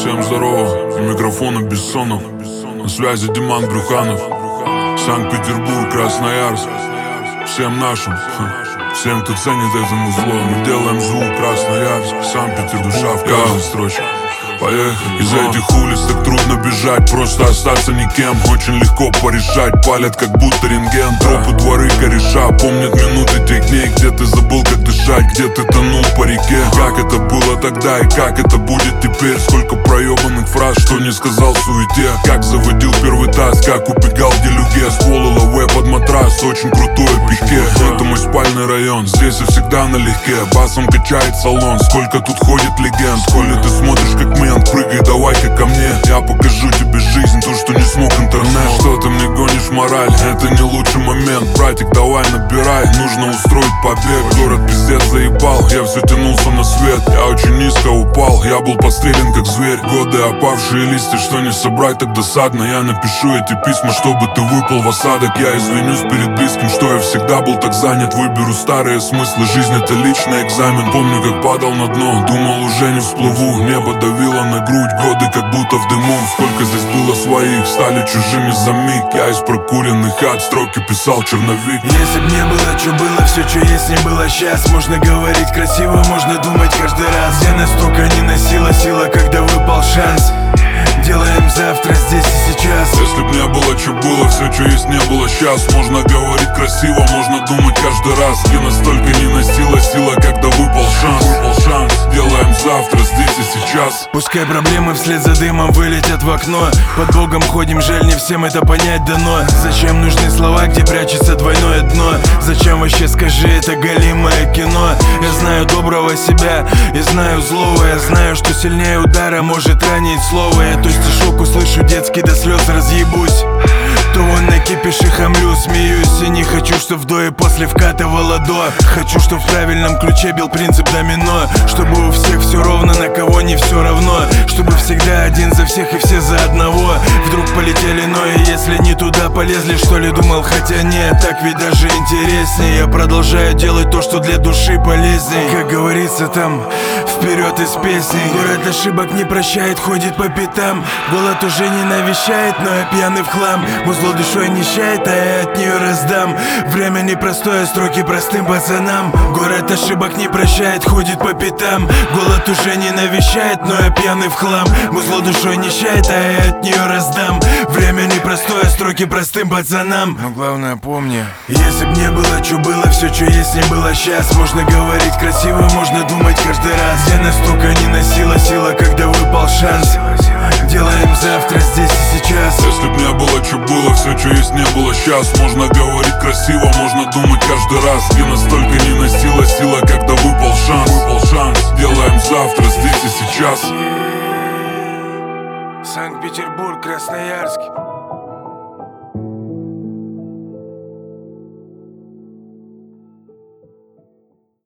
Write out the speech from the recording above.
Всем здорово, у микрофона Бессонов. На связи Диман Брюханов. Санкт-Петербург, Красноярск. Всем нашим, всем, кто ценит это музло. Мы делаем звук, Красноярск, Санкт-Петербург, душа в каждой строчке. Поехали. Из этих улиц так трудно бежать, просто остаться никем. Очень легко порешать, палят как будто рентген. Тропы, дворы, кореша, помнят минуты тех дней, где ты забыл как дышать, где ты тонул по реке. Как это было тогда и как это будет теперь. Сколько проебанных фраз, что не сказал в суете. Как заводил первый таз, как убегал в делюге. Ствол и лаве под матрас, очень крутое пике. Это мой спальный район, здесь я всегда налегке. Басом качает салон, сколько тут ходит легенд. Коли ты смотришь как мент, прыгай, давай-ка ко мне. Я покажу тебе жизнь, то, что не смог интернет. Что ты мне гонишь мораль, это не лучший момент. Братик, давай набирай, нужно устроить побег. Город пиздец заебал, я все тянулся на свет. Я очень низко упал, я был подстрелен как зверь. Годы опавшие листья, что не собрать так досадно. Я напишу эти письма, чтобы ты выпал в осадок. Я извинюсь перед близким, что я всегда был так занят. Выберу старые смыслы, жизнь это личный экзамен. Помню, как падал на дно, думал уже не всплыву. Небо давило на грудь, годы как будто в дыму. Сколько здесь было своих, стали чужими за миг. Я из прокуренных хат строки писал черновик. Если б не было, что было, все, что есть, не было сейчас. Можно говорить красиво, можно думать каждый раз. Я настолько не носила сила, когда выпал шанс. Делаем завтра, здесь и сейчас. Если б не было, что было, все, что есть, не было сейчас. Можно говорить красиво, можно думать каждый раз. Я настолько не носила сила, когда выпал шанс. Делаем завтра, здесь и сейчас. Пускай проблемы вслед за дымом вылетят в окно. Под Богом ходим, жаль, не всем это понять дано. Зачем нужны слова, где прячется двойное дно? Зачем вообще, скажи, это голимое кино? Я знаю доброго себя, я знаю злого. Я знаю, что сильнее удара может ранить слово. Я то стишок услышу детский, до слез разъебусь. То вон на кипише хамлю, смеюсь. И не хочу, чтоб в до и после вкатывало до. Хочу, чтоб в правильном ключе бил принцип домино. Чтобы у всех все ровно, на кого не все равно. Чтобы всегда один за всех и все за одного. Вдруг полетели, но и если не туда полезли, что ли, думал, хотя нет, так ведь даже интереснее. Я продолжаю делать то, что для души полезней. Как говорится там, вперед из песни. Город ошибок не прощает, ходит по пятам. Голод уже не навещает, но я пьяный в хлам. Музло душой нищает, а я от нее раздам. Время непростое, строки простым пацанам. Город ошибок не прощает, ходит по пятам. Голод уже не навещает, но я пьяный в хлам. Музло душой нищает, а я от нее раздам. Время непростое, строки простым пацанам. Но главное помни, если б не было, что было, все, что есть, не было сейчас. Можно говорить красиво, можно думать каждый раз. Я настолько не носила сила, когда выпал шанс. Делаем завтра, здесь и сейчас. Если б не было, что было, все, что есть, не было сейчас. Можно говорить красиво, можно думать каждый раз. Я настолько не носила сила, когда выпал шанс. Делаем завтра, здесь и сейчас. Санкт-Петербург, Красноярск.